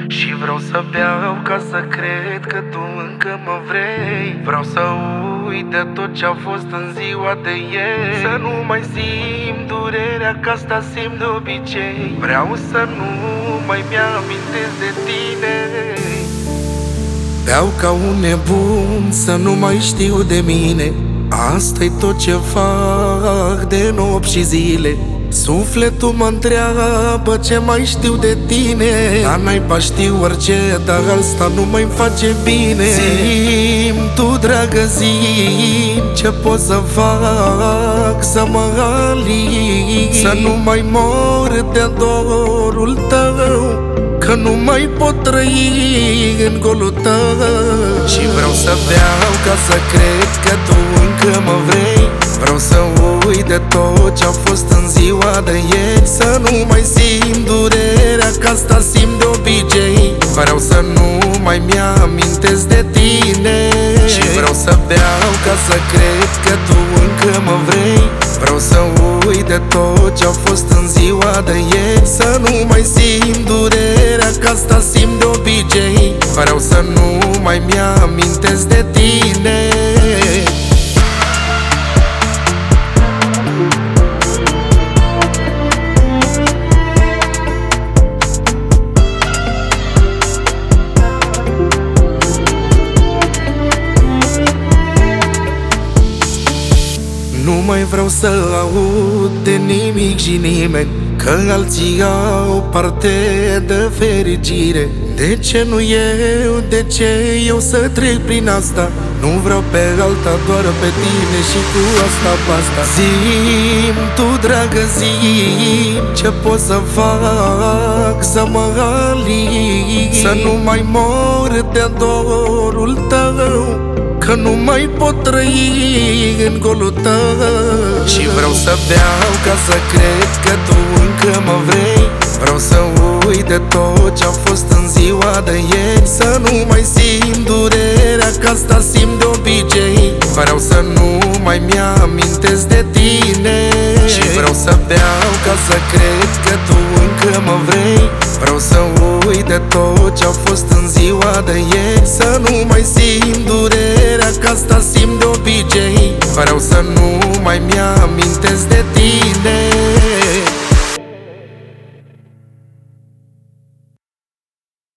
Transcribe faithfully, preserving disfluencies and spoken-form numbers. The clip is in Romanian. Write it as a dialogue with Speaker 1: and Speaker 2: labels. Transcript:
Speaker 1: Și vreau să beau ca să cred că tu încă mă vrei. Vreau să uit de tot ce-a fost în ziua de ieri, să nu mai simt durerea, că asta simt de obicei. Vreau să nu mai mi-amintesc de tine. Beau ca un nebun să nu mai știu de mine. Asta-i tot ce fac de nopți și zile. Sufletul mă întreabă ce mai știu de tine. Dar naiba știu orice, dar asta nu mai face bine. Zi-mi tu, dragă, zi ce pot să fac să mă alin, să nu mai mor de dorul tău, că nu mai pot trăi în golul tău. Și vreau să beau ca să cred că tu încă mă vrei. Vreau să uit de tot ce-a fost în ziua de ieri, să nu mai simt durerea, că asta simt de obicei. Vreau să nu mai mi-amintesc de tine. Și vreau să beau ca să cred că tu încă mă vrei. Vreau să uit de tot ce-a fost în ziua de ieri, să nu mai simt durerea, că asta simt de obicei. Vreau să nu mai mi-amintesc de tine. Nu mai vreau să aud de nimic și nimeni, că alții au parte de fericire. De ce nu eu, de ce eu să trec prin asta? Nu vreau pe alta, doar pe tine și cu asta basta. Zi-mi tu, dragă, zi ce pot să fac să mă alin, să nu mai mor de dorul tău, că nu mai pot trăi în golul tău. Și vreau să beau ca să cred că tu încă mă vrei. Vreau să uit de tot ce-a fost în ziua de ieri, să nu mai simt durerea, că asta simt de obicei. Vreau să nu mai mi-amintesc de tine. Și vreau să beau ca să cred că tu încă mă vrei. Vreau să uit de tot ce-a fost în ziua de ieri, să nu mai simt durerea, că asta simt de obicei. Vreau să nu mai mi-amintesc